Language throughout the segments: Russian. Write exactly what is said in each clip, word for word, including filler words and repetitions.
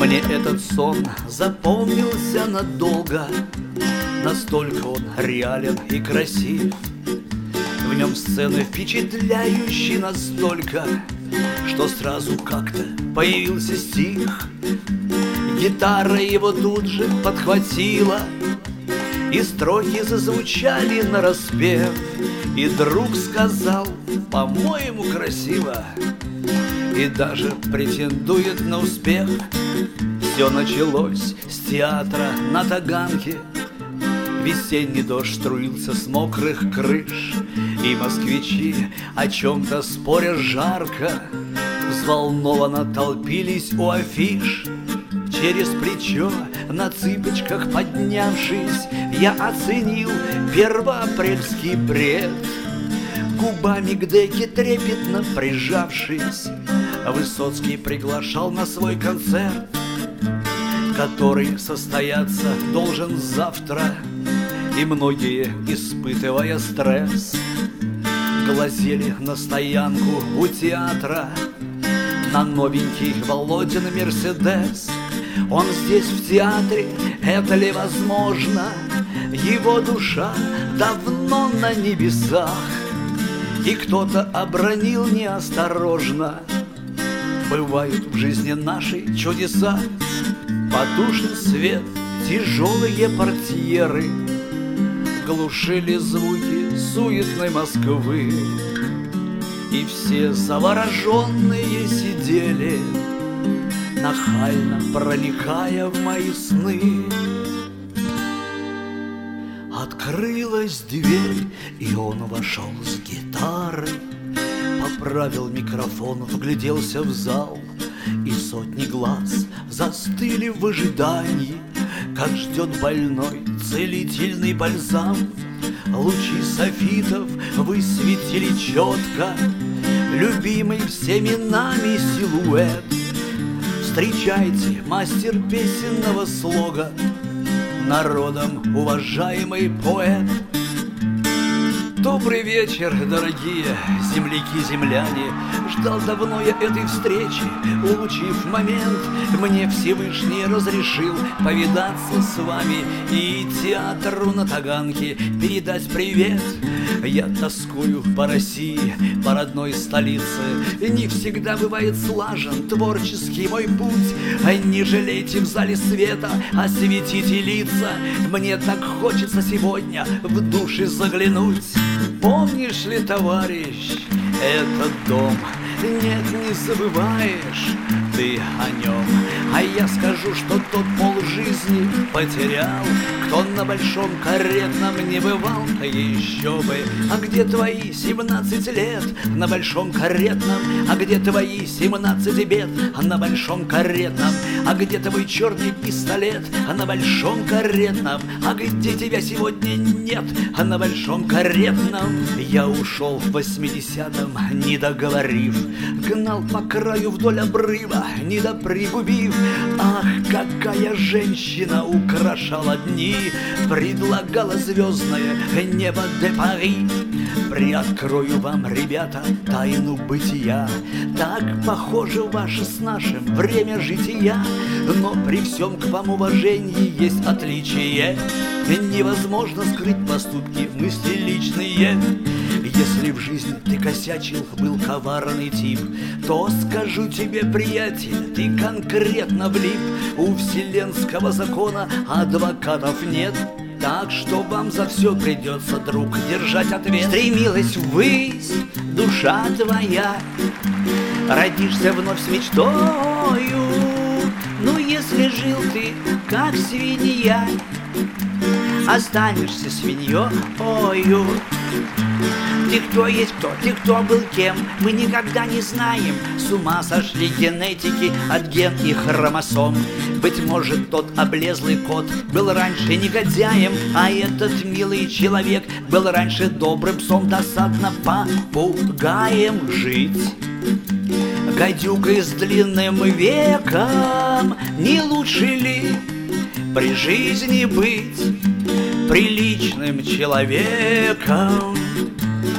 Мне этот сон запомнился надолго, настолько он реален и красив. В нем сцены впечатляющие настолько, что сразу как-то появился стих. Гитара его тут же подхватила, и строки зазвучали нараспев. И друг сказал: по-моему, красиво, и даже претендует на успех. Все началось с театра на Таганке. Весенний дождь струился с мокрых крыш, и москвичи, о чем-то споря жарко, взволнованно толпились у афиш. Через плечо, на цыпочках поднявшись, я оценил первоапрельский бред. Губами к деке трепетно прижавшись, Высоцкий приглашал на свой концерт, который состояться должен завтра. И многие, испытывая стресс, глазели на стоянку у театра на новенький Володин Мерседес. Он здесь в театре, это ли возможно? Его душа давно на небесах. И кто-то обронил неосторожно: бывают в жизни нашей чудеса. Потушен свет, тяжелые портьеры глушили звуки суетной Москвы, и все завороженные сидели, нахально проникая в мои сны. Открылась дверь, и он вошел с гитарой, поправил микрофон, вгляделся в зал, и сотни глаз застыли в ожидании, как ждет больной целительный бальзам. Лучи софитов высветили четко любимый всеми нами силуэт. Встречайте, мастер песенного слога, народом уважаемый поэт. Добрый вечер, дорогие земляки-земляне. Ждал давно я этой встречи, улучив момент, мне Всевышний разрешил повидаться с вами и театру на Таганке передать привет. Я тоскую по России, по родной столице. Не всегда бывает слажен творческий мой путь. Не жалейте в зале света, осветите лица. Мне так хочется сегодня в души заглянуть. Помнишь ли, товарищ, этот дом? Нет, не забываешь ты о нем. А я скажу, что тот полжизни потерял, кто на большом каретном не бывал. Еще бы, а где твои семнадцать лет на большом каретном? А где твои семнадцать бед на большом каретном? А где твой черный пистолет на большом каретном? А где тебя сегодня нет на большом каретном? Я ушел в восьмидесятом, не договорив, гнал по краю вдоль обрыва, не допригубив. Ах, какая женщина украшала дни, предлагала звездное небо де Пари. Приоткрою вам, ребята, тайну бытия. Так похоже ваше с нашим время жития. Но при всем к вам уважении есть отличие. Невозможно скрыть поступки, мысли личные. Если в жизни ты косячил, был коварный тип, то скажу тебе, приятель, ты конкретно влип. У вселенского закона адвокатов нет, так что вам за все придется, друг, держать ответ. Стремилась ввысь душа твоя, родишься вновь с мечтою. Ну, если жил ты, как свинья, останешься свиньёю. Ты кто есть кто, ты кто был кем, мы никогда не знаем. С ума сошли генетики от ген и хромосом. Быть может, тот облезлый кот был раньше негодяем, а этот милый человек был раньше добрым псом. Досадно попугаем жить, гадюкой с длинным веком. Не лучше ли при жизни быть приличным человеком?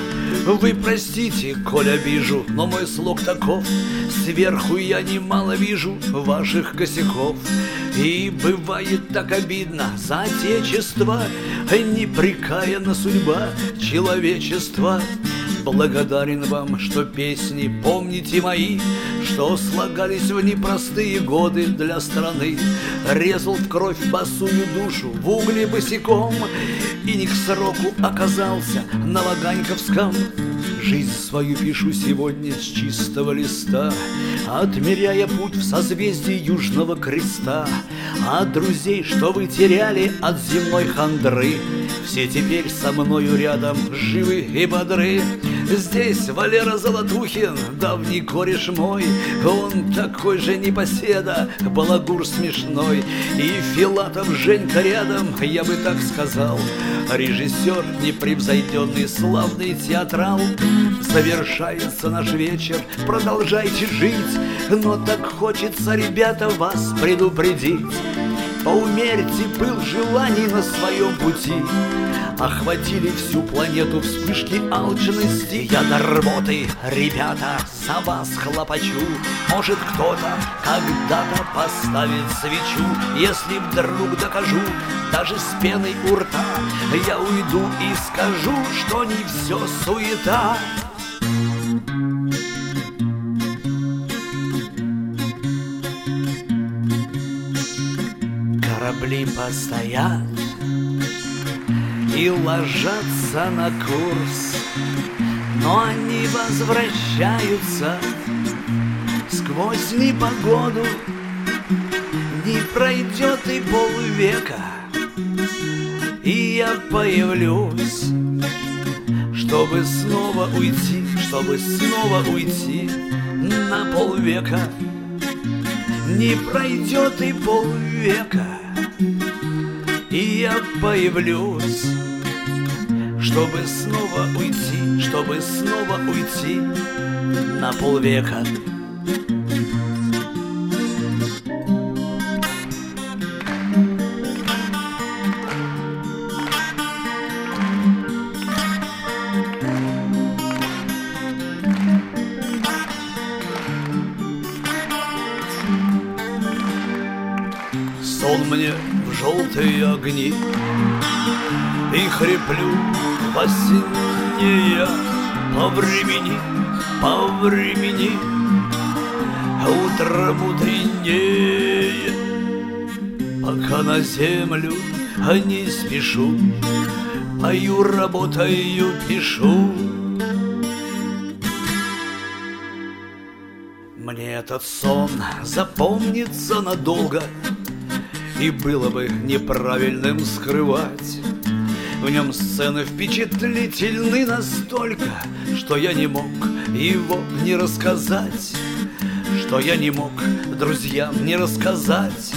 Вы простите, коль обижу, но мой слог таков: сверху я немало вижу ваших косяков. И бывает так обидно за отечество, непрекаянна судьба человечества. Благодарен вам, что песни помните мои, что слагались в непростые годы для страны. Резал в кровь босую душу в угле босиком, и не к сроку оказался на Ваганьковском. Жизнь свою пишу сегодня с чистого листа, отмеряя путь в созвездии Южного Креста. А друзей, что вы теряли от земной хандры, все теперь со мною рядом живы и бодры. Здесь Валера Золотухин, давний кореш мой, он такой же непоседа, балагур смешной. И Филатов Женька рядом, я бы так сказал, режиссер непревзойденный, славный театрал. Завершается наш вечер, продолжайте жить, но так хочется, ребята, вас предупредить: поумерьте пыл желаний на своем пути. Охватили всю планету вспышки алчности. Я до рвоты, ребята, за вас хлопочу. Может, кто-то когда-то поставит свечу. Если вдруг докажу, даже с пеной у рта, я уйду и скажу, что не все суета. Корабли постоят и ложатся на курс, но они возвращаются сквозь непогоду. Не пройдет и полвека, и я появлюсь, чтобы снова уйти, чтобы снова уйти на полвека. Не пройдет и полвека, и я появлюсь, чтобы снова уйти, чтобы снова уйти на полвека. Сон мне в желтые огни, и хриплю в осеннее. По времени, по времени, утром утреннее. Пока на землю не спешу, пою, работаю, пишу. Мне этот сон запомнится надолго, и было бы неправильным скрывать. В нем сцены впечатлительны настолько, что я не мог его не рассказать, что я не мог друзьям не рассказать.